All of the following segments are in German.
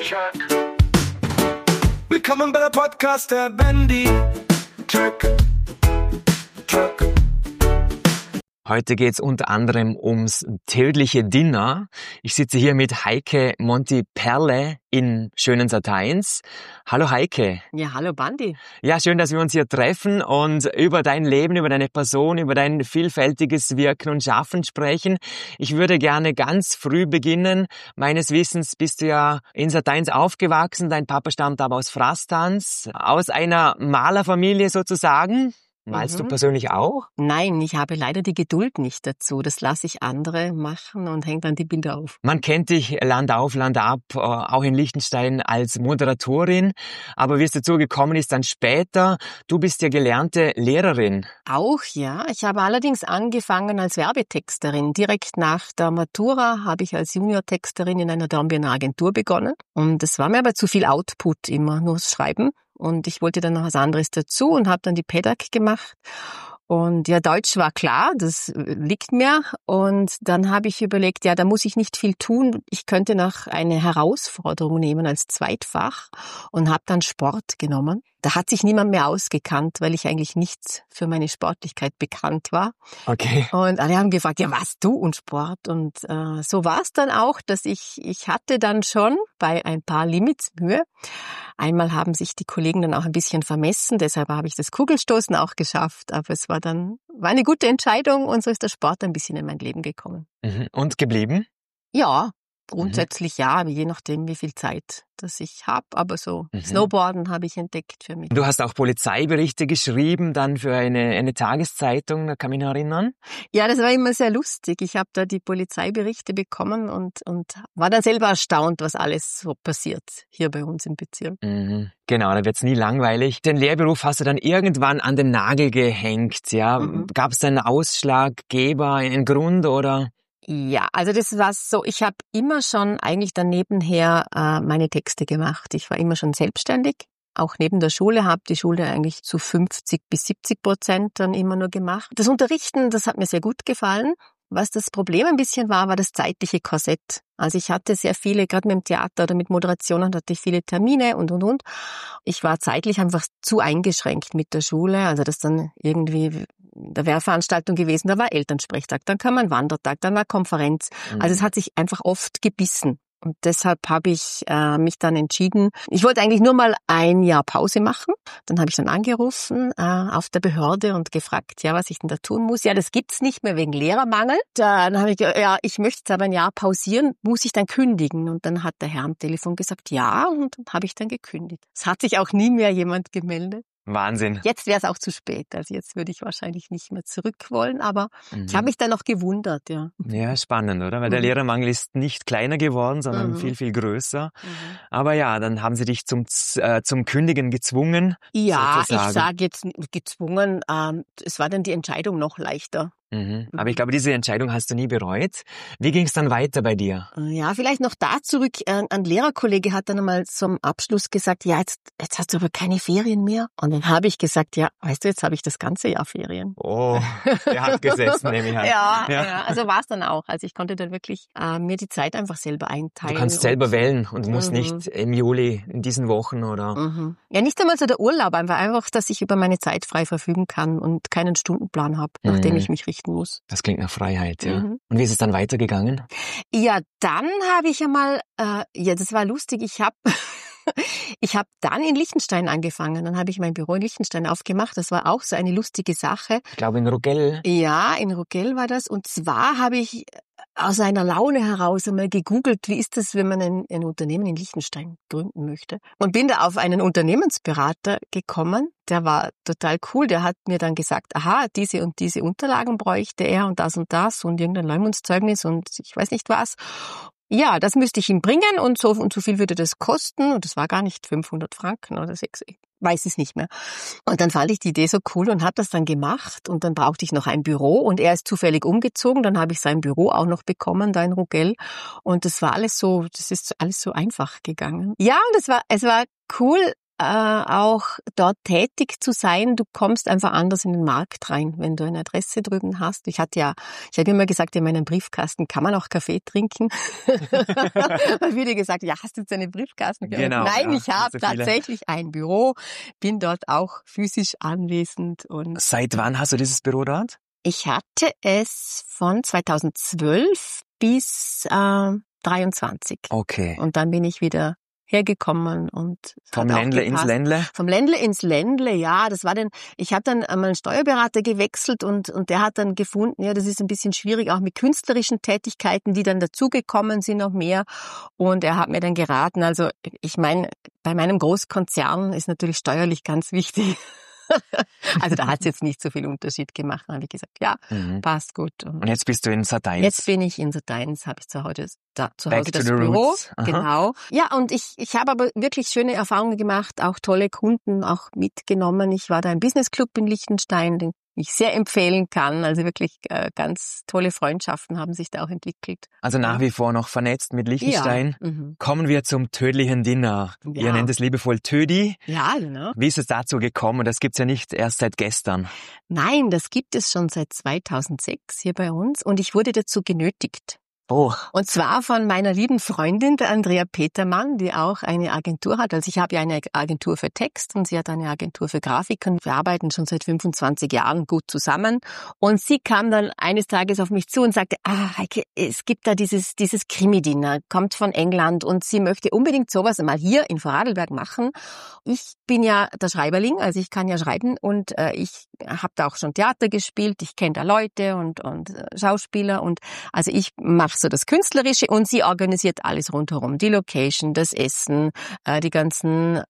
Willkommen bei der Podcast der Bandy Truck. Heute geht's unter anderem ums tägliche Dinner. Ich sitze hier mit Heike Monti-Perle in schönen Sateins. Hallo Heike. Ja, hallo Bandi. Ja, schön, dass wir uns hier treffen und über dein Leben, über deine Person, über dein vielfältiges Wirken und Schaffen sprechen. Ich würde gerne ganz früh beginnen. Meines Wissens bist du ja in Sateins aufgewachsen. Dein Papa stammt aber aus Frastanz, aus einer Malerfamilie sozusagen. Malst du persönlich auch? Nein, ich habe leider die Geduld nicht dazu. Das lasse ich andere machen und hänge dann die Bilder auf. Man kennt dich Land auf, Land ab, auch in Liechtenstein als Moderatorin. Aber wie es dazu gekommen ist, dann später. Du bist ja gelernte Lehrerin. Auch, ja. Ich habe allerdings angefangen als Werbetexterin. Direkt nach der Matura habe ich als Juniortexterin in einer Dornbirner Agentur begonnen. Und es war mir aber zu viel Output, immer nur das Schreiben. Und ich wollte dann noch was anderes dazu und habe dann die PEDAG gemacht. Und ja, Deutsch war klar, das liegt mir. Und dann habe ich überlegt, ja, da muss ich nicht viel tun. Ich könnte noch eine Herausforderung nehmen als Zweitfach und habe dann Sport genommen. Da hat sich niemand mehr ausgekannt, weil ich eigentlich nicht für meine Sportlichkeit bekannt war. Okay. Und alle haben gefragt, ja, was du und Sport? Und so war es dann auch, dass ich hatte dann schon bei ein paar Limits Mühe. Einmal haben sich die Kollegen dann auch ein bisschen vermessen, deshalb habe ich das Kugelstoßen auch geschafft. Aber es war eine gute Entscheidung und so ist der Sport ein bisschen in mein Leben gekommen. Und geblieben? Ja, grundsätzlich ja, aber je nachdem, wie viel Zeit das ich habe. Aber so Snowboarden habe ich entdeckt für mich. Du hast auch Polizeiberichte geschrieben, dann für eine Tageszeitung, da kann ich mich noch erinnern. Ja, das war immer sehr lustig. Ich habe da die Polizeiberichte bekommen und war dann selber erstaunt, was alles so passiert hier bei uns im Bezirk. Genau, da wird's nie langweilig. Den Lehrberuf hast du dann irgendwann an den Nagel gehängt, ja? Gab's da einen Ausschlaggeber, einen Grund oder? Ja, also das war so, ich habe immer schon eigentlich dann nebenher meine Texte gemacht. Ich war immer schon selbstständig, auch neben der Schule, habe die Schule eigentlich zu 50-70% dann immer nur gemacht. Das Unterrichten, das hat mir sehr gut gefallen. Was das Problem ein bisschen war das zeitliche Korsett. Also ich hatte sehr viele, gerade mit dem Theater oder mit Moderationen hatte ich viele Termine und. Ich war zeitlich einfach zu eingeschränkt mit der Schule, also das dann irgendwie, da wäre Veranstaltung gewesen, da war Elternsprechtag, dann kam ein Wandertag, dann war Konferenz. Also es hat sich einfach oft gebissen. Und deshalb habe ich mich dann entschieden, ich wollte eigentlich nur mal ein Jahr Pause machen. Dann habe ich dann angerufen auf der Behörde und gefragt, ja, was ich denn da tun muss. Ja, das gibt's nicht mehr wegen Lehrermangel. Dann habe ich gesagt, ja, ich möchte jetzt aber ein Jahr pausieren, muss ich dann kündigen? Und dann hat der Herr am Telefon gesagt, ja, und dann habe ich dann gekündigt. Es hat sich auch nie mehr jemand gemeldet. Wahnsinn. Jetzt wäre es auch zu spät. Also jetzt würde ich wahrscheinlich nicht mehr zurück wollen, aber ich habe mich dann noch gewundert, ja. Ja, spannend, oder? Weil der Lehrermangel ist nicht kleiner geworden, sondern viel, viel größer. Aber ja, dann haben sie dich zum Kündigen gezwungen. Ja, sozusagen. Ich sage jetzt gezwungen, es war dann die Entscheidung noch leichter. Aber ich glaube, diese Entscheidung hast du nie bereut. Wie ging es dann weiter bei dir? Ja, vielleicht noch da zurück. Ein Lehrerkollege hat dann einmal zum Abschluss gesagt, ja, jetzt hast du aber keine Ferien mehr. Und dann habe ich gesagt, ja, weißt du, jetzt habe ich das ganze Jahr Ferien. Oh, der hat gesessen, nehme ich an. Ja, also war es dann auch. Also ich konnte dann wirklich mir die Zeit einfach selber einteilen. Du kannst selber wählen und musst nicht im Juli in diesen Wochen oder... Ja, nicht einmal so der Urlaub, einfach, dass ich über meine Zeit frei verfügen kann und keinen Stundenplan habe, nachdem ich mich richten muss. Das klingt nach Freiheit, ja. Und wie ist es dann weitergegangen? Ja, dann habe ich einmal, das war lustig, ich habe dann in Liechtenstein angefangen. Dann habe ich mein Büro in Liechtenstein aufgemacht. Das war auch so eine lustige Sache. Ich glaube in Rogel. Ja, in Rogel war das. Und zwar habe ich aus einer Laune heraus einmal gegoogelt, wie ist das, wenn man ein Unternehmen in Liechtenstein gründen möchte. Und bin da auf einen Unternehmensberater gekommen. Der war total cool. Der hat mir dann gesagt, aha, diese und diese Unterlagen bräuchte er und das und irgendein Leumundszeugnis und ich weiß nicht was. Ja, das müsste ich ihm bringen und so viel würde das kosten. Und das war gar nicht 500 Franken oder 6, ich weiß es nicht mehr. Und dann fand ich die Idee so cool und habe das dann gemacht. Und dann brauchte ich noch ein Büro und er ist zufällig umgezogen. Dann habe ich sein Büro auch noch bekommen, da in Rogel. Und das ist alles so einfach gegangen. Ja, und es war cool. auch dort tätig zu sein. Du kommst einfach anders in den Markt rein, wenn du eine Adresse drüben hast. Ich habe immer gesagt, in meinem Briefkasten kann man auch Kaffee trinken. Weil viele gesagt, ja, hast du jetzt einen Briefkasten? Genau, Nein, ja, ich habe tatsächlich ein Büro, bin dort auch physisch anwesend. Und Seit wann hast du dieses Büro dort? ich hatte es von 2012 bis 23. Okay. Und dann bin ich wieder hergekommen und Vom Ländle ins Ländle? Vom Ländle ins Ländle, ja. Ich habe dann einmal einen Steuerberater gewechselt und der hat dann gefunden, ja, das ist ein bisschen schwierig, auch mit künstlerischen Tätigkeiten, die dann dazugekommen sind, noch mehr. Und er hat mir dann geraten, also ich meine, bei meinem Großkonzern ist natürlich steuerlich ganz wichtig. Also da hat es jetzt nicht so viel Unterschied gemacht. Dann habe ich gesagt, ja, passt gut. Und jetzt bist du in Sat.1? Jetzt bin ich in Sat.1, habe ich zu Hause das Büro. Roots. Genau. Ja, und ich habe aber wirklich schöne Erfahrungen gemacht, auch tolle Kunden auch mitgenommen. Ich war da im Business Club in Liechtenstein, den ich sehr empfehlen kann. Also wirklich ganz tolle Freundschaften haben sich da auch entwickelt. Also nach wie vor noch vernetzt mit Liechtenstein. Ja. Kommen wir zum tödlichen Dinner. Ja. Ihr nennt es liebevoll Tödi. Ja, genau. Wie ist es dazu gekommen? Das gibt's ja nicht erst seit gestern. Nein, das gibt es schon seit 2006 hier bei uns und ich wurde dazu genötigt. Oh. Und zwar von meiner lieben Freundin, der Andrea Petermann, die auch eine Agentur hat. Also ich habe ja eine Agentur für Text und sie hat eine Agentur für Grafik und wir arbeiten schon seit 25 Jahren gut zusammen. Und sie kam dann eines Tages auf mich zu und sagte, Heike, es gibt da dieses Krimi-Dinner, kommt von England und sie möchte unbedingt sowas mal hier in Vorarlberg machen. Ich bin ja der Schreiberling, also ich kann ja schreiben und ich habe da auch schon Theater gespielt, ich kenne da Leute und Schauspieler und also ich mache so das Künstlerische und sie organisiert alles rundherum. Die Location, das Essen, die ganzen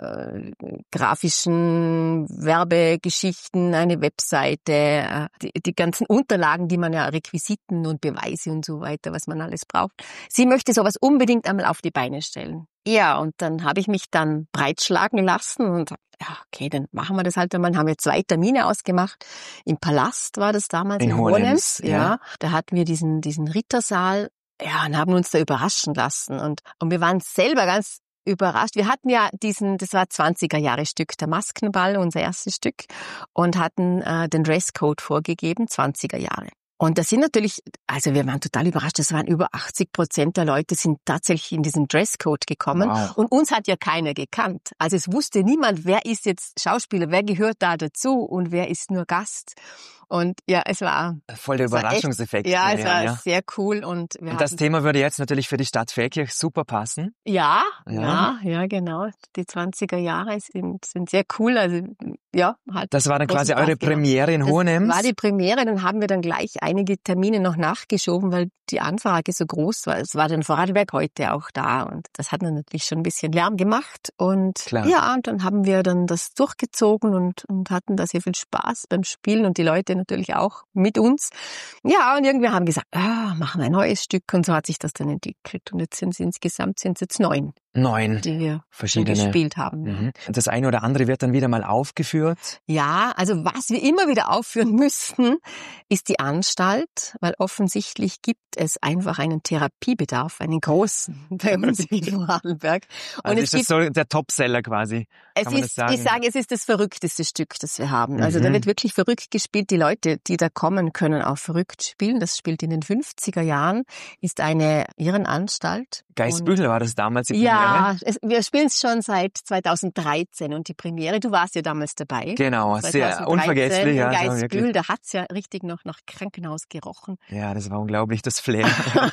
grafischen Werbegeschichten, eine Webseite, die ganzen Unterlagen, die man ja, Requisiten und Beweise und so weiter, was man alles braucht. Sie möchte sowas unbedingt einmal auf die Beine stellen. Ja, und dann habe ich mich dann breitschlagen lassen und ja, okay, dann machen wir das halt einmal. Dann haben wir 2 Termine ausgemacht. Im Palast war das damals, in Hohenems. Ja, da hatten wir diesen Rittersaal, ja, und haben uns da überraschen lassen. Und wir waren selber ganz überrascht. Wir hatten ja das war 20er-Jahre-Stück, der Maskenball, unser erstes Stück, und hatten den Dresscode vorgegeben, 20er Jahre. Und das sind natürlich, also wir waren total überrascht, das waren über 80% der Leute sind tatsächlich in diesen Dresscode gekommen. Wow. Und uns hat ja keiner gekannt. Also es wusste niemand, wer ist jetzt Schauspieler, wer gehört da dazu und wer ist nur Gast. Und ja, es war voll der Überraschungseffekt. Es war sehr cool. Und das Thema würde jetzt natürlich für die Stadt Feldkirch super passen. Ja, genau. Die 20er Jahre sind sehr cool. Also ja, das war dann quasi eure Premiere in Hohenems? Das war die Premiere, dann haben wir dann gleich einige Termine noch nachgeschoben, weil die Anfrage so groß war. Es war dann Vorarlberg heute auch da und das hat dann natürlich schon ein bisschen Lärm gemacht. Und klar. Ja, und dann haben wir dann das durchgezogen und hatten da sehr viel Spaß beim Spielen und die Leute natürlich auch mit uns. Ja, und irgendwie haben wir gesagt, machen wir ein neues Stück und so hat sich das dann entwickelt. Und jetzt sind es insgesamt 9. 9 die wir verschiedene gespielt haben. Das eine oder andere wird dann wieder mal aufgeführt? Ja, also was wir immer wieder aufführen müssten, ist die Anstalt, weil offensichtlich gibt es einfach einen Therapiebedarf, einen großen bei uns in Vorarlberg. Und also ist das so der Topseller quasi? Ich sage, es ist das verrückteste Stück, das wir haben. Also da wird wirklich verrückt gespielt. Die Leute, die da kommen, können auch verrückt spielen. Das spielt in den 50er Jahren, ist eine Irrenanstalt. Geistbüchel war das damals die Premiere? Ja, wir spielen es schon seit 2013 und die Premiere, du warst ja damals dabei. Genau, sehr unvergesslich. Ja, Geistbühl, da hat's ja richtig noch nach Krankenhaus gerochen. Ja, das war unglaublich, das Flair.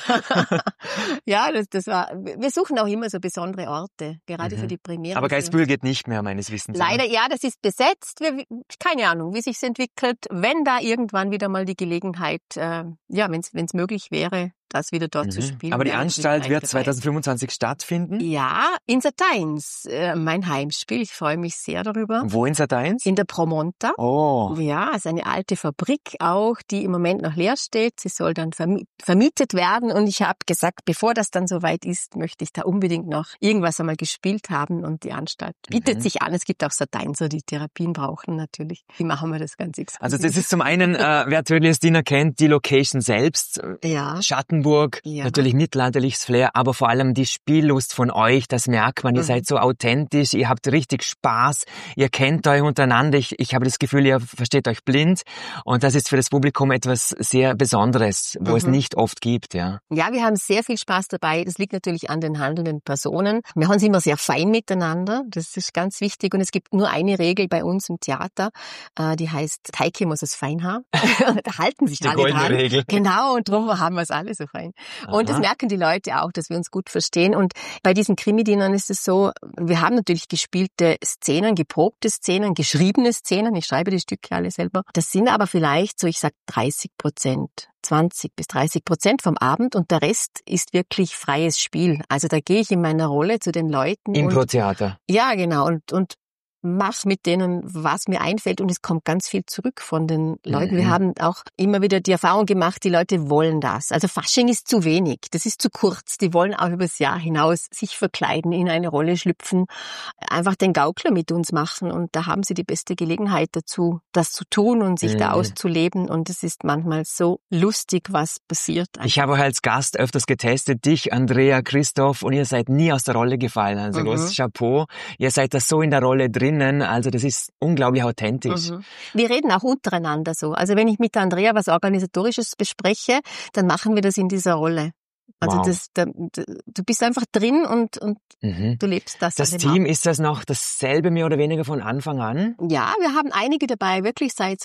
Ja, das war, wir suchen auch immer so besondere Orte, gerade für die Premiere. Aber Geistbühl geht nicht mehr, meines Wissens. Leider, ja, das ist besetzt. Keine Ahnung, wie sich's entwickelt. Wenn da irgendwann wieder mal die Gelegenheit, wenn's möglich wäre, das wieder dort zu spielen. Aber die Anstalt wird 2025 stattfinden? Ja, in Sat.1, mein Heimspiel. Ich freue mich sehr darüber. Wo in Sat.1? In der Promonta. Oh. Ja, es ist eine alte Fabrik auch, die im Moment noch leer steht. Sie soll dann vermietet werden. Und ich habe gesagt, bevor das dann soweit ist, möchte ich da unbedingt noch irgendwas einmal gespielt haben. Und die Anstalt bietet sich an. Es gibt auch Sat.1er, die Therapien brauchen natürlich. Wie machen wir das ganz exklusiv? Also das ist zum einen, wer Tödliches Dinner kennt, die Location selbst. Ja. Schatten Rotenburg, natürlich mittelalterliches Flair, aber vor allem die Spiellust von euch, das merkt man, ihr seid so authentisch, ihr habt richtig Spaß, ihr kennt euch untereinander, ich habe das Gefühl, ihr versteht euch blind und das ist für das Publikum etwas sehr Besonderes, wo es nicht oft gibt, ja. Ja, wir haben sehr viel Spaß dabei, das liegt natürlich an den handelnden Personen. Wir haben uns immer sehr fein miteinander, das ist ganz wichtig und es gibt nur eine Regel bei uns im Theater, die heißt, Teike muss es fein haben. Da halten sich alle dran. Regel. Genau, und darum haben wir es alle so fein. Und das merken die Leute auch, dass wir uns gut verstehen. Und bei diesen Krimidienern ist es so, wir haben natürlich gespielte Szenen, geprobte Szenen, geschriebene Szenen. Ich schreibe die Stücke alle selber. Das sind aber vielleicht so, ich sag 30%. 20-30% vom Abend und der Rest ist wirklich freies Spiel. Also da gehe ich in meiner Rolle zu den Leuten. Impro-Theater. Ja, genau. Und mach mit denen, was mir einfällt und es kommt ganz viel zurück von den Leuten. Wir haben auch immer wieder die Erfahrung gemacht, die Leute wollen das. Also Fasching ist zu wenig, das ist zu kurz. Die wollen auch übers Jahr hinaus sich verkleiden, in eine Rolle schlüpfen, einfach den Gaukler mit uns machen und da haben sie die beste Gelegenheit dazu, das zu tun und sich da auszuleben und es ist manchmal so lustig, was passiert. Ich habe euch als Gast öfters getestet, dich, Andrea, Christoph und ihr seid nie aus der Rolle gefallen. Also großes Chapeau. Ihr seid da so in der Rolle drinnen, also das ist unglaublich authentisch. Wir reden auch untereinander so. Also wenn ich mit der Andrea was Organisatorisches bespreche, dann machen wir das in dieser Rolle. Also du bist einfach drin und du lebst das. Das Team, ist das noch dasselbe mehr oder weniger von Anfang an? Ja, wir haben einige dabei, wirklich seit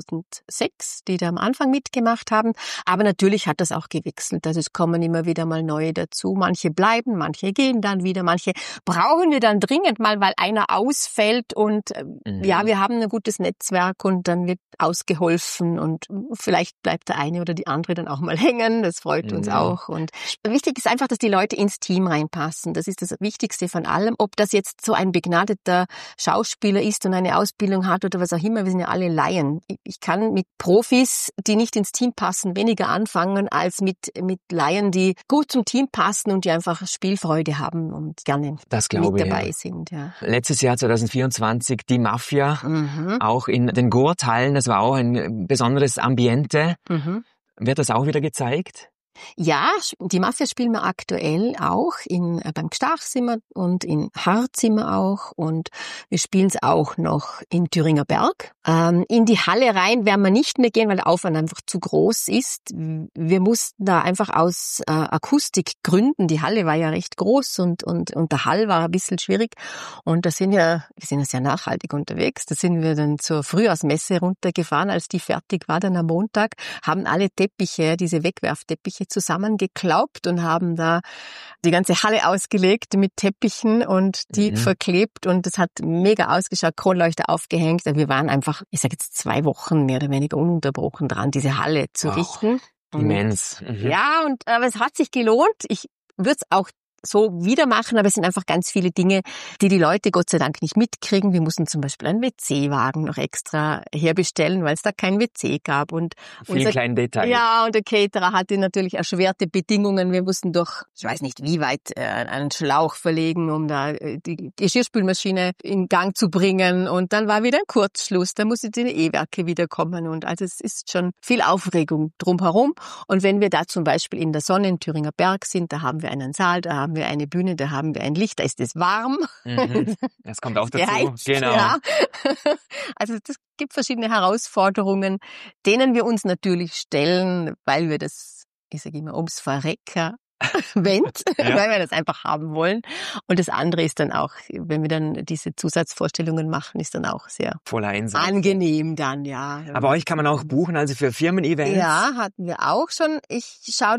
2006, die da am Anfang mitgemacht haben. Aber natürlich hat das auch gewechselt. Also es kommen immer wieder mal neue dazu. Manche bleiben, manche gehen dann wieder, manche brauchen wir dann dringend mal, weil einer ausfällt. Und ja, wir haben ein gutes Netzwerk und dann wird ausgeholfen und vielleicht bleibt der eine oder die andere dann auch mal hängen. Das freut uns auch. Und wichtig ist einfach, dass die Leute ins Team reinpassen. Das ist das Wichtigste von allem. Ob das jetzt so ein begnadeter Schauspieler ist und eine Ausbildung hat oder was auch immer, wir sind ja alle Laien. Ich kann mit Profis, die nicht ins Team passen, weniger anfangen als mit Laien, die gut zum Team passen und die einfach Spielfreude haben und gerne mit dabei sind. Ja. Letztes Jahr 2024 die Mafia, auch in den Gurthallen, das war auch ein besonderes Ambiente. Wird das auch wieder gezeigt? Ja, die Mafia spielen wir aktuell auch beim Gstachzimmer und in Haarzimmer auch und wir spielen es auch noch in Thüringer Berg. In die Halle rein werden wir nicht mehr gehen, weil der Aufwand einfach zu groß ist. Wir mussten da einfach aus Akustikgründen, die Halle war ja recht groß und der Hall war ein bisschen schwierig und wir sind ja sehr nachhaltig unterwegs. Da sind wir dann zur Frühjahrsmesse runtergefahren, als die fertig war dann am Montag, haben alle Teppiche, diese Wegwerfteppiche zusammengeklaubt und haben da die ganze Halle ausgelegt mit Teppichen und die verklebt und das hat mega ausgeschaut, Kronleuchter aufgehängt. Wir waren einfach, ich sage jetzt 2 Wochen mehr oder weniger ununterbrochen dran, diese Halle zu richten. Immens. Ja, aber es hat sich gelohnt. Ich würde es auch so wieder machen, aber es sind einfach ganz viele Dinge, die Leute Gott sei Dank nicht mitkriegen. Wir mussten zum Beispiel einen WC-Wagen noch extra herbestellen, weil es da kein WC gab. Und viele kleine Details. Ja, und der Caterer hatte natürlich erschwerte Bedingungen. Wir mussten doch, ich weiß nicht wie weit, einen Schlauch verlegen, um da die Geschirrspülmaschine in Gang zu bringen. Und dann war wieder ein Kurzschluss. Da mussten die E-Werke wieder kommen. Und also es ist schon viel Aufregung drumherum. Und wenn wir da zum Beispiel in der Sonne in Thüringer Berg sind, da haben wir einen Saal, da haben wir eine Bühne, da haben wir ein Licht, da ist es warm. Das kommt auch dazu. Heizt, genau. Ja. Also es gibt verschiedene Herausforderungen, denen wir uns natürlich stellen, weil wir das, ich sage immer, ums Verrecker weil wir das einfach haben wollen. Und das andere ist dann auch, wenn wir dann diese Zusatzvorstellungen machen, ist dann auch sehr voller Einsatz. Angenehm dann, ja. Aber euch kann man auch buchen, also für Firmen-Events? Ja, hatten wir auch schon. Ich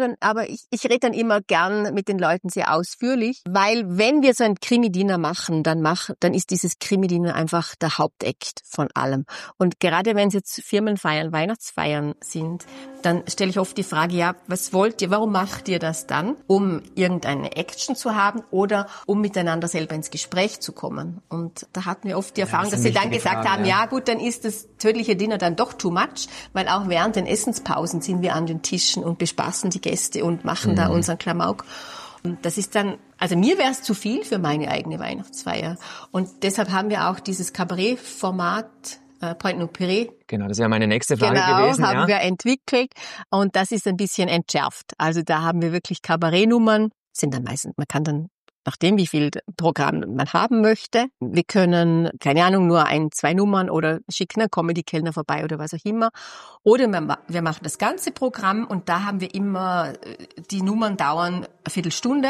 rede dann immer gern mit den Leuten sehr ausführlich, weil wenn wir so ein Krimi-Dinner machen, dann ist dieses Krimi-Dinner einfach der Hauptakt von allem. Und gerade wenn es jetzt Firmenfeiern, Weihnachtsfeiern sind, dann stelle ich oft die Frage, ja, was wollt ihr, warum macht ihr das dann? Um irgendeine Action zu haben oder um miteinander selber ins Gespräch zu kommen. Und da hatten wir oft die Erfahrung, dass sie dann gesagt haben, ja gut, dann ist das tödliche Dinner dann doch too much, weil auch während den Essenspausen sind wir an den Tischen und bespaßen die Gäste und machen da unseren Klamauk. Und das ist dann, also mir wäre es zu viel für meine eigene Weihnachtsfeier. Und deshalb haben wir auch dieses Kabarett-Format Pointe no Pire. Genau, das wäre meine nächste Frage gewesen. Genau, haben wir entwickelt und das ist ein bisschen entschärft. Also da haben wir wirklich Kabarettnummern, sind dann meistens, man kann dann, nachdem wie viel Programm man haben möchte, wir können, keine Ahnung, nur 1, 2 Nummern oder schicken einen Comedy-Kellner vorbei oder was auch immer. Oder wir machen das ganze Programm und da haben wir immer, die Nummern dauern eine Viertelstunde,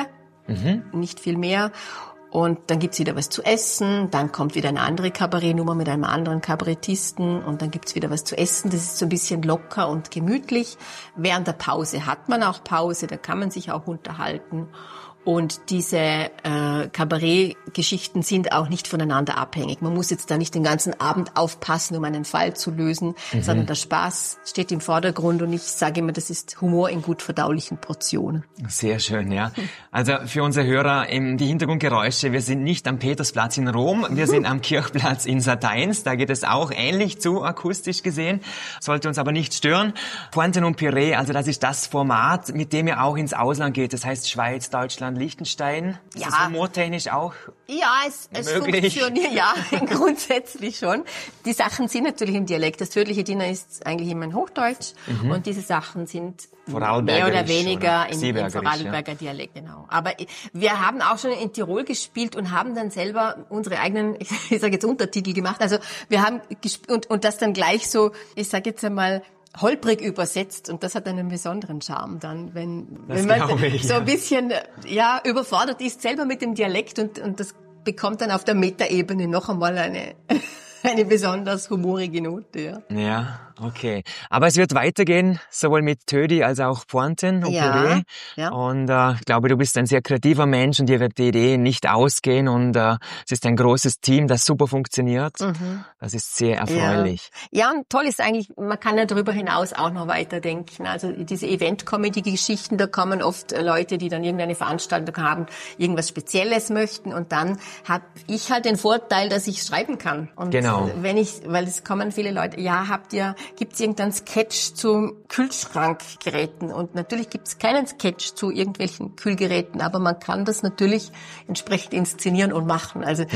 nicht viel mehr. Und dann gibt's wieder was zu essen, dann kommt wieder eine andere Kabarettnummer mit einem anderen Kabarettisten und dann gibt's wieder was zu essen. Das ist so ein bisschen locker und gemütlich. Während der Pause hat man auch Pause, da kann man sich auch unterhalten. Und diese Kabarettgeschichten sind auch nicht voneinander abhängig. Man muss jetzt da nicht den ganzen Abend aufpassen, um einen Fall zu lösen, sondern der Spaß steht im Vordergrund. Und ich sage immer, das ist Humor in gut verdaulichen Portionen. Sehr schön, ja. Also für unsere Hörer die Hintergrundgeräusche, wir sind nicht am Petersplatz in Rom, wir sind am Kirchplatz in Satains. Da geht es auch ähnlich zu, akustisch gesehen. Sollte uns aber nicht stören. Pointe no Pire, also das ist das Format, mit dem ihr auch ins Ausland geht. Das heißt Schweiz, Deutschland, Liechtenstein. Ist das humortechnisch auch ja, es funktioniert, ja, grundsätzlich schon. Die Sachen sind natürlich im Dialekt. Das tödliche Dinner ist eigentlich immer in Hochdeutsch und diese Sachen sind mehr oder weniger im Vorarlberger Dialekt, genau. Aber wir haben auch schon in Tirol gespielt und haben dann selber unsere eigenen, ich sage jetzt Untertitel gemacht. Also wir haben und das dann gleich so, ich sage jetzt einmal, holprig übersetzt und das hat einen besonderen Charme dann, wenn man so ein bisschen überfordert ist selber mit dem Dialekt und das bekommt dann auf der Metaebene noch einmal eine besonders humorige Note. Ja, okay. Aber es wird weitergehen, sowohl mit Tödi als auch Pointen und Pire. Ja. Und ich glaube, du bist ein sehr kreativer Mensch und dir wird die Idee nicht ausgehen. Und es ist ein großes Team, das super funktioniert. Das ist sehr erfreulich. Ja, und toll ist eigentlich, man kann ja darüber hinaus auch noch weiterdenken. Also diese Event-Comedy-Geschichten, da kommen oft Leute, die dann irgendeine Veranstaltung haben, irgendwas Spezielles möchten. Und dann habe ich halt den Vorteil, dass ich schreiben kann. Und genau. Weil es kommen viele Leute, gibt's irgendeinen Sketch zu Kühlschrankgeräten? Und natürlich gibt's keinen Sketch zu irgendwelchen Kühlgeräten, aber man kann das natürlich entsprechend inszenieren und machen. Also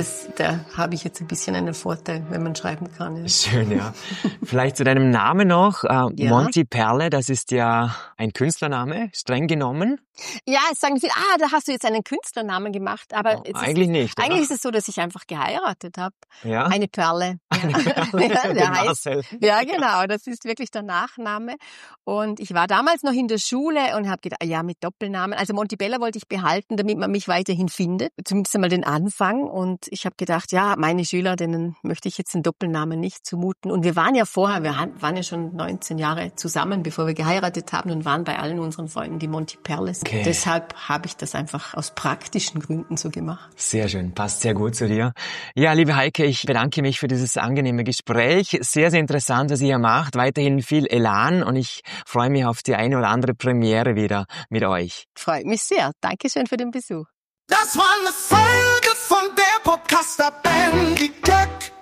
da habe ich jetzt ein bisschen einen Vorteil, wenn man schreiben kann. Ja. Schön, ja. Vielleicht zu deinem Namen noch. Monty Perle, das ist ja ein Künstlername, streng genommen. Ja, es sagen viele, da hast du jetzt einen Künstlernamen gemacht, aber eigentlich nicht. Eigentlich ist es so, dass ich einfach geheiratet habe. Ja. Eine Perle. Der heißt, ja, genau, das ist wirklich der Nachname. Und ich war damals noch in der Schule und habe gedacht, mit Doppelnamen. Also Montebella wollte ich behalten, damit man mich weiterhin findet. Zumindest einmal den Anfang. Und ich habe gedacht, meine Schüler, denen möchte ich jetzt den Doppelnamen nicht zumuten. Und wir waren ja vorher, waren ja schon 19 Jahre zusammen, bevor wir geheiratet haben und waren bei allen unseren Freunden die Monty Perles. Okay. Deshalb habe ich das einfach aus praktischen Gründen so gemacht. Sehr schön, passt sehr gut zu dir. Ja, liebe Heike, ich bedanke mich für dieses angenehme Gespräch. Sehr, sehr interessant, was ihr hier macht. Weiterhin viel Elan und ich freue mich auf die eine oder andere Premiere wieder mit euch. Freut mich sehr. Dankeschön für den Besuch. Das war eine Folge von der Podcaster Bandit.